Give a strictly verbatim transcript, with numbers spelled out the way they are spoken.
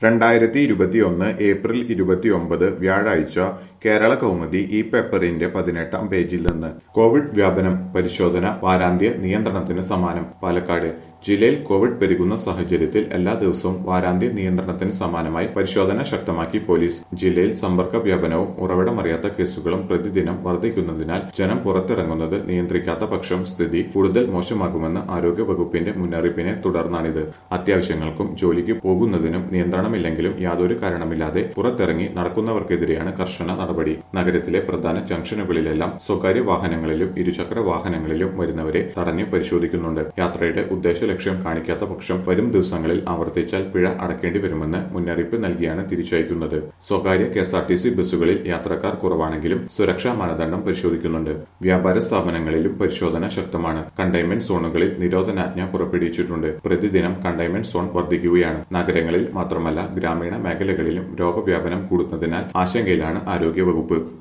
രണ്ടായിരത്തി ഇരുപത്തിയൊന്ന് ഏപ്രിൽ ഇരുപത്തിയൊമ്പത് വ്യാഴാഴ്ച കേരള കൗമുദി ഈ പേപ്പറിന്റെ പതിനെട്ടാം പേജിൽ നിന്ന് കോവിഡ് വ്യാപനം പരിശോധന വാരാന്ത്യ നിയന്ത്രണത്തിന് സമാനം പാലക്കാട് ജില്ലയിൽ കോവിഡ് പെരുകുന്ന സാഹചര്യത്തിൽ എല്ലാ ദിവസവും വാരാന്ത്യ നിയന്ത്രണത്തിന് സമാനമായി പരിശോധന ശക്തമാക്കി പോലീസ്. ജില്ലയിൽ സമ്പർക്ക വ്യാപനവും ഉറവിടമറിയാത്ത കേസുകളും പ്രതിദിനം വർദ്ധിക്കുന്നതിനാൽ ജനം പുറത്തിറങ്ങുന്നത് നിയന്ത്രിക്കാത്ത പക്ഷം സ്ഥിതി കൂടുതൽ മോശമാകുമെന്ന് ആരോഗ്യ വകുപ്പിന്റെ മുന്നറിയിപ്പിനെ തുടർന്നാണിത്. അത്യാവശ്യങ്ങൾക്കും ജോലിക്ക് പോകുന്നതിനും നിയന്ത്രണമില്ലെങ്കിലും യാതൊരു കാരണമില്ലാതെ പുറത്തിറങ്ങി നടക്കുന്നവർക്കെതിരെയാണ് കർശന നടപടി. നഗരത്തിലെ പ്രധാന ജംഗ്ഷനുകളിലെല്ലാം സ്വകാര്യ വാഹനങ്ങളിലും ഇരുചക്ര വാഹനങ്ങളിലും വരുന്നവരെ തടഞ്ഞു പരിശോധിക്കുന്നുണ്ട്. യാത്രയുടെ ഉദ്ദേശ ലക്ഷ്യം കാണിക്കാത്ത പക്ഷം വരും ദിവസങ്ങളിൽ ആവർത്തിച്ചാൽ പിഴ അടക്കേണ്ടി വരുമെന്ന് മുന്നറിയിപ്പ് നൽകിയാണ് തിരിച്ചയക്കുന്നത്. സ്വകാര്യ K S R T C ബസ്സുകളിൽ യാത്രക്കാർ കുറവാണെങ്കിലും സുരക്ഷാ മാനദണ്ഡം പരിശോധിക്കുന്നുണ്ട്. വ്യാപാര സ്ഥാപനങ്ങളിലും പരിശോധന ശക്തമാണ്. കണ്ടെയ്ൻമെന്റ് സോണുകളിൽ നിരോധനാജ്ഞ പുറപ്പെടുവിച്ചിട്ടുണ്ട്. പ്രതിദിനം കണ്ടെയ്ൻമെന്റ് സോൺ വർദ്ധിക്കുകയാണ്. നഗരങ്ങളിൽ മാത്രമല്ല ഗ്രാമീണ മേഖലകളിലും രോഗവ്യാപനം കൂടുന്നതിനാൽ ആശങ്കയിലാണ് ആരോഗ്യവകുപ്പ്.